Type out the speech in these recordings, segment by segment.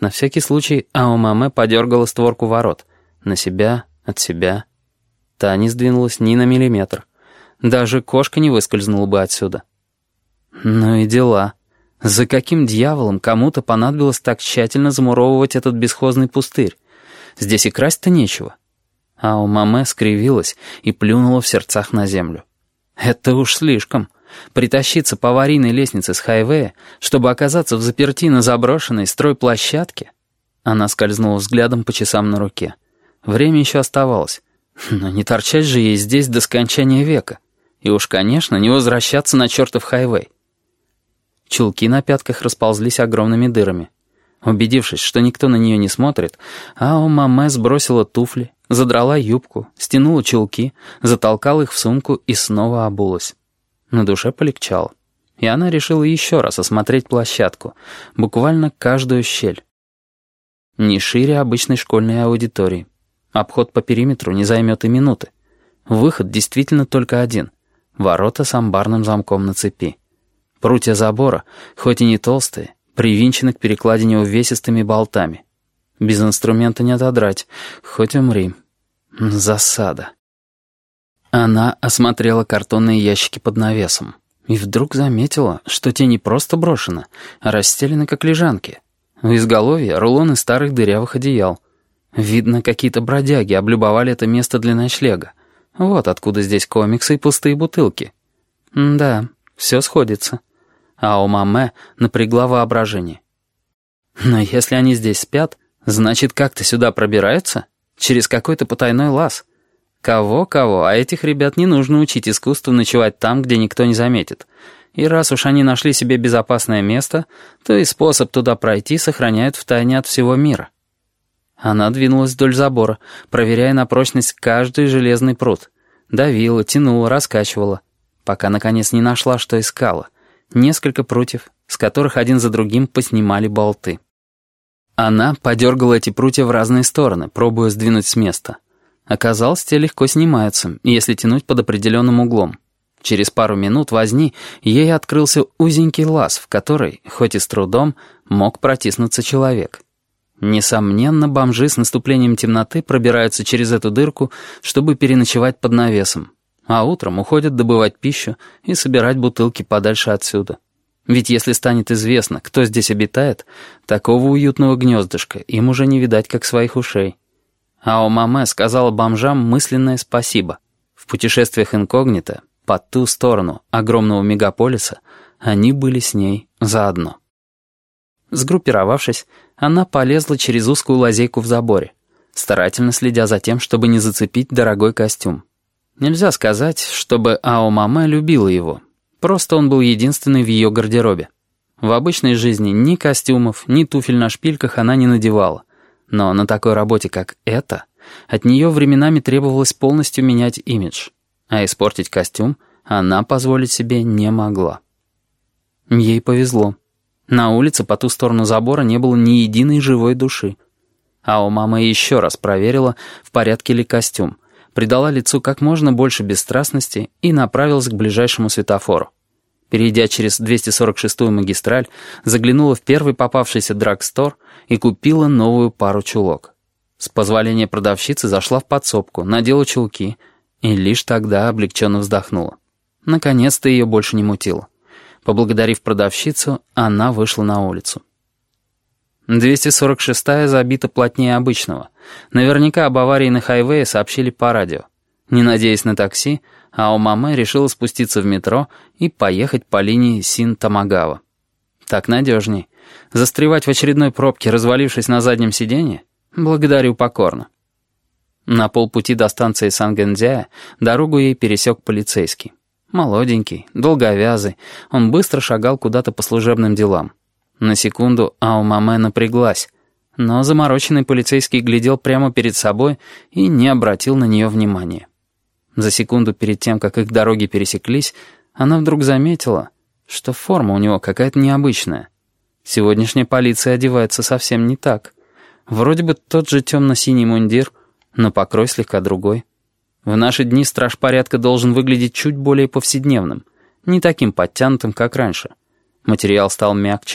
На всякий случай Аомаме подергала створку ворот. На себя, от себя. Та не сдвинулась ни на миллиметр. Даже кошка не выскользнула бы отсюда. Ну и дела. За каким дьяволом кому-то понадобилось так тщательно замуровывать этот бесхозный пустырь? Здесь и красть-то нечего. Аомаме скривилась и плюнула в сердцах на землю. Это уж слишком. Притащиться по аварийной лестнице с хайвея, чтобы оказаться в заперти на заброшенной стройплощадке? Она скользнула взглядом по часам на руке. Время еще оставалось. Но не торчать же ей здесь до скончания века. И уж, конечно, не возвращаться на чертов хайвей. Чулки на пятках расползлись огромными дырами. Убедившись, что никто на нее не смотрит, Аомаме сбросила туфли, задрала юбку, стянула чулки, затолкала их в сумку и снова обулась. На душе полегчало. И она решила еще раз осмотреть площадку, буквально каждую щель. Не шире обычной школьной аудитории. Обход по периметру не займет и минуты. Выход действительно только один. Ворота с амбарным замком на цепи. Прутья забора, хоть и не толстые, привинчены к перекладине увесистыми болтами. Без инструмента не отодрать, хоть умри. Засада. Она осмотрела картонные ящики под навесом и вдруг заметила, что те не просто брошены, а расстелены как лежанки. В изголовье рулоны старых дырявых одеял. Видно, какие-то бродяги облюбовали это место для ночлега. Вот откуда здесь комиксы и пустые бутылки. Да, все сходится. Аомаме напрягла воображение. Но если они здесь спят, значит, как-то сюда пробираются? Через какой-то потайной лаз. Кого-кого, а этих ребят не нужно учить искусству ночевать там, где никто не заметит. И раз уж они нашли себе безопасное место, то и способ туда пройти сохраняют в тайне от всего мира. Она двинулась вдоль забора, проверяя на прочность каждый железный прут. Давила, тянула, раскачивала, пока, наконец, не нашла, что искала. Несколько прутьев, с которых один за другим поснимали болты. Она подергала эти прутья в разные стороны, пробуя сдвинуть с места. Оказалось, те легко снимаются, если тянуть под определенным углом. Через пару минут возни ей открылся узенький лаз, в который, хоть и с трудом, мог протиснуться человек. Несомненно, бомжи с наступлением темноты пробираются через эту дырку, чтобы переночевать под навесом, а утром уходят добывать пищу и собирать бутылки подальше отсюда. Ведь если станет известно, кто здесь обитает, такого уютного гнездышка им уже не видать, как своих ушей. Аомаме сказала бомжам мысленное спасибо. В путешествиях инкогнито, по ту сторону огромного мегаполиса, они были с ней заодно. Сгруппировавшись, она полезла через узкую лазейку в заборе, старательно следя за тем, чтобы не зацепить дорогой костюм. Нельзя сказать, чтобы Аомаме любила его. Просто он был единственный в ее гардеробе. В обычной жизни ни костюмов, ни туфель на шпильках она не надевала. Но на такой работе, как эта, от нее временами требовалось полностью менять имидж. А испортить костюм она позволить себе не могла. Ей повезло. На улице по ту сторону забора не было ни единой живой души. Аомаме еще раз проверила, в порядке ли костюм, придала лицу как можно больше бесстрастности и направилась к ближайшему светофору. Перейдя через 246-ю магистраль, заглянула в первый попавшийся драгстор и купила новую пару чулок. С позволения продавщицы зашла в подсобку, надела чулки и лишь тогда облегченно вздохнула. Наконец-то ее больше не мутило. Поблагодарив продавщицу, она вышла на улицу. 246-я забита плотнее обычного. Наверняка об аварии на хайвее сообщили по радио. Не надеясь на такси, Аомаме решила спуститься в метро и поехать по линии Син-Тамагава. Так надежней. Застревать в очередной пробке, развалившись на заднем сиденье? Благодарю покорно. На полпути до станции Сангэнзя дорогу ей пересек полицейский. Молоденький, долговязый, он быстро шагал куда-то по служебным делам. На секунду Аомаме напряглась, но замороченный полицейский глядел прямо перед собой и не обратил на нее внимания. За секунду перед тем, как их дороги пересеклись, она вдруг заметила, что форма у него какая-то необычная. Сегодняшняя полиция одевается совсем не так. Вроде бы тот же темно-синий мундир, но покрой слегка другой. В наши дни страж порядка должен выглядеть чуть более повседневным, не таким подтянутым, как раньше. Материал стал мягче,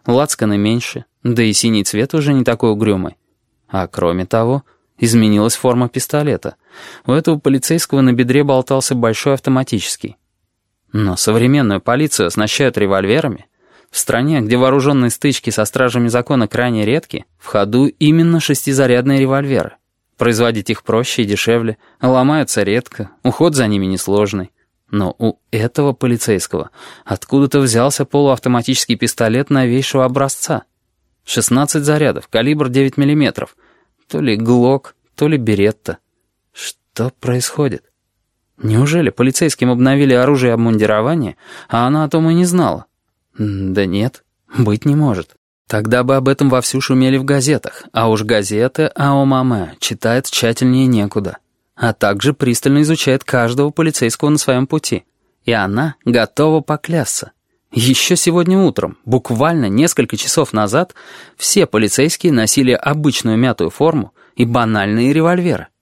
лацканы меньше, да и синий цвет уже не такой угрюмый. А кроме того, изменилась форма пистолета. У этого полицейского на бедре болтался большой автоматический. Но современную полицию оснащают револьверами. В стране, где вооруженные стычки со стражами закона крайне редки, в ходу именно 6-зарядные револьверы. Производить их проще и дешевле, ломаются редко, уход за ними несложный. Но у этого полицейского откуда-то взялся полуавтоматический пистолет новейшего образца. 16 зарядов, калибр 9 мм. То ли Глок, то ли Беретта. Что происходит? Неужели полицейским обновили оружие и обмундирование, а она о том и не знала? Да нет, быть не может. Тогда бы об этом вовсю шумели в газетах, а уж газеты «Ао Маме» читает тщательнее некуда, а также пристально изучает каждого полицейского на своем пути. И она готова поклясться. Еще сегодня утром, буквально несколько часов назад, все полицейские носили обычную мятую форму и банальные револьверы.